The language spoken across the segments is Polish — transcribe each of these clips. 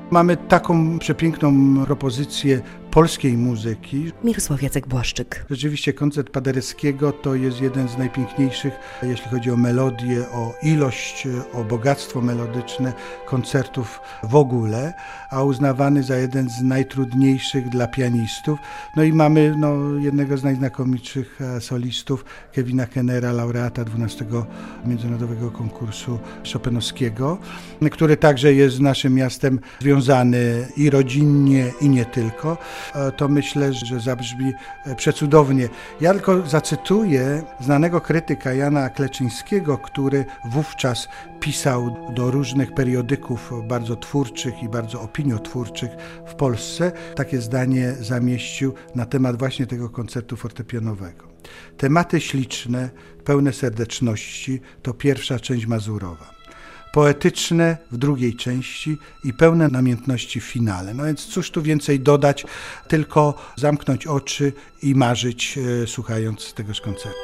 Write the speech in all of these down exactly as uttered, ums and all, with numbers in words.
Mamy taką przepiękną propozycję polskiej muzyki. Mirosław Jacek-Błaszczyk. Rzeczywiście koncert Paderewskiego to jest jeden z najpiękniejszych, jeśli chodzi o melodię, o ilość, o bogactwo melodyczne koncertów w ogóle, a uznawany za jeden z najtrudniejszych dla pianistów. No i mamy no, jednego z najznakomitszych solistów, Kevina Kennera, laureata dwunastego Międzynarodowego Konkursu Chopinowskiego, który także jest z naszym miastem związany i rodzinnie, i nie tylko. To myślę, że zabrzmi przecudownie. Ja tylko zacytuję znanego krytyka Jana Kleczyńskiego, który wówczas pisał do różnych periodyków bardzo twórczych i bardzo opiniotwórczych w Polsce. Takie zdanie zamieścił na temat właśnie tego koncertu fortepianowego. Tematy śliczne, pełne serdeczności to pierwsza część Mazurowa. Poetyczne w drugiej części i pełne namiętności w finale. No więc cóż tu więcej dodać, tylko zamknąć oczy i marzyć, e, słuchając tegoż koncertu.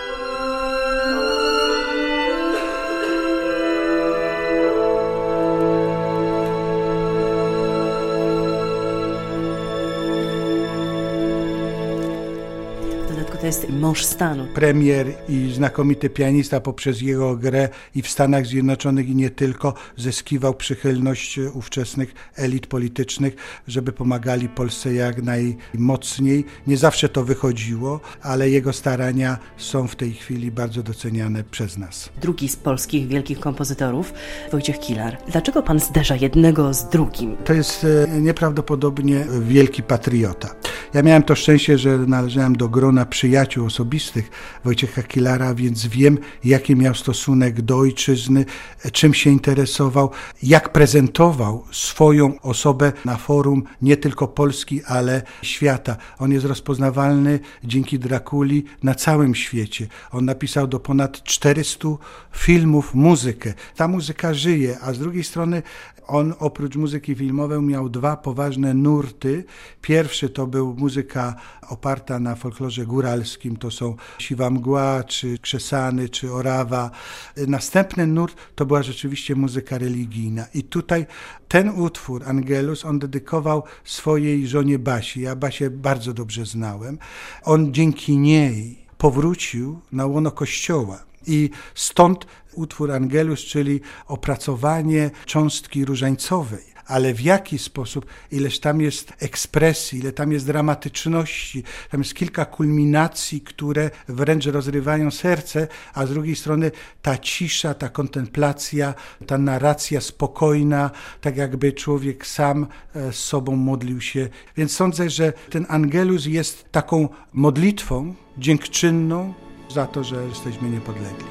To jest mąż stanu. Premier i znakomity pianista poprzez jego grę i w Stanach Zjednoczonych i nie tylko zyskiwał przychylność ówczesnych elit politycznych, żeby pomagali Polsce jak najmocniej. Nie zawsze to wychodziło, ale jego starania są w tej chwili bardzo doceniane przez nas. Drugi z polskich wielkich kompozytorów, Wojciech Kilar. Dlaczego pan zderza jednego z drugim? To jest nieprawdopodobnie wielki patriota. Ja miałem to szczęście, że należałem do grona przyjaciół osobistych Wojciecha Kilara, więc wiem, jaki miał stosunek do ojczyzny, czym się interesował, jak prezentował swoją osobę na forum nie tylko Polski, ale świata. On jest rozpoznawalny dzięki Drakuli na całym świecie. On napisał do ponad czterystu filmów muzykę. Ta muzyka żyje, a z drugiej strony on oprócz muzyki filmowej miał dwa poważne nurty. Pierwszy to był muzyka oparta na folklorze góralskim, to są Siwa Mgła, czy Krzesany, czy Orawa. Następny nurt to była rzeczywiście muzyka religijna. I tutaj ten utwór, Angelus, on dedykował swojej żonie Basi. Ja Basię bardzo dobrze znałem. On dzięki niej powrócił na łono Kościoła. I stąd utwór Angelus, czyli opracowanie cząstki różańcowej. Ale w jaki sposób, ileż tam jest ekspresji, ile tam jest dramatyczności, tam jest kilka kulminacji, które wręcz rozrywają serce, a z drugiej strony ta cisza, ta kontemplacja, ta narracja spokojna, tak jakby człowiek sam z sobą modlił się. Więc sądzę, że ten Angelus jest taką modlitwą dziękczynną za to, że jesteśmy niepodlegli.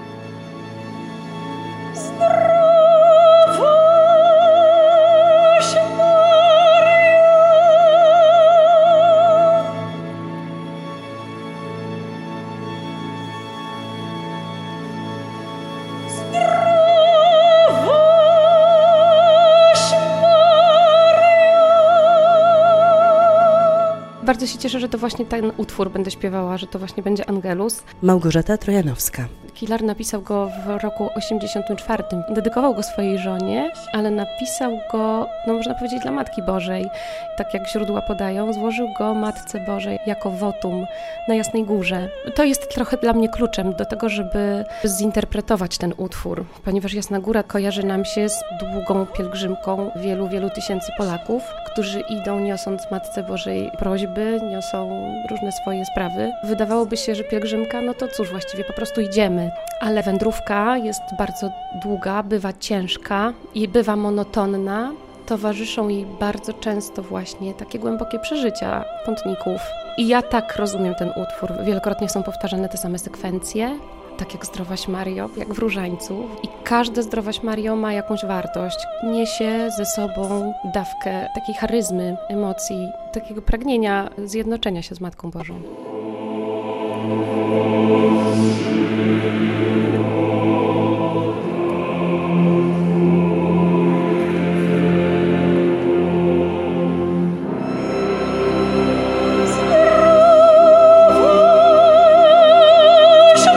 Bardzo się cieszę, że to właśnie ten utwór będę śpiewała, że to właśnie będzie Angelus. Małgorzata Trojanowska. Kilar napisał go w roku osiemdziesiątym czwartym. Dedykował go swojej żonie, ale napisał go, no można powiedzieć, dla Matki Bożej. Tak jak źródła podają, złożył go Matce Bożej jako wotum na Jasnej Górze. To jest trochę dla mnie kluczem do tego, żeby zinterpretować ten utwór, ponieważ Jasna Góra kojarzy nam się z długą pielgrzymką wielu, wielu tysięcy Polaków, którzy idą niosąc Matce Bożej prośby, niosą różne swoje sprawy. Wydawałoby się, że pielgrzymka, no to cóż, właściwie po prostu idziemy. Ale wędrówka jest bardzo długa, bywa ciężka i bywa monotonna. Towarzyszą jej bardzo często właśnie takie głębokie przeżycia pątników. I ja tak rozumiem ten utwór. Wielokrotnie są powtarzane te same sekwencje, tak jak Zdrowaś Mario, jak w Różańcu. I każde Zdrowaś Mario ma jakąś wartość. Niesie ze sobą dawkę takiej charyzmy, emocji, takiego pragnienia zjednoczenia się z Matką Bożą.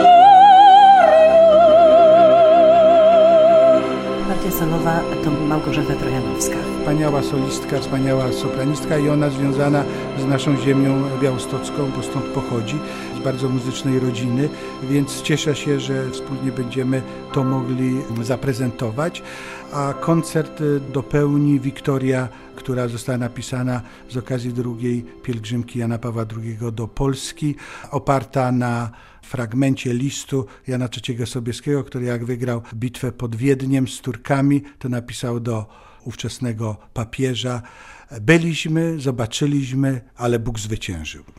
Partia solowa to Małgorzata Józefa Trojanowska. Wspaniała solistka, wspaniała sopranistka i ona związana z naszą ziemią białostocką, bo stąd pochodzi, z bardzo muzycznej rodziny, więc cieszę się, że wspólnie będziemy to mogli zaprezentować. A koncert dopełni Wiktoria, która została napisana z okazji drugiej pielgrzymki Jana Pawła drugiego do Polski, oparta na fragmencie listu Jana trzeciego Sobieskiego, który jak wygrał bitwę pod Wiedniem z Turkami, to napisał do ówczesnego papieża: byliśmy, zobaczyliśmy, ale Bóg zwyciężył.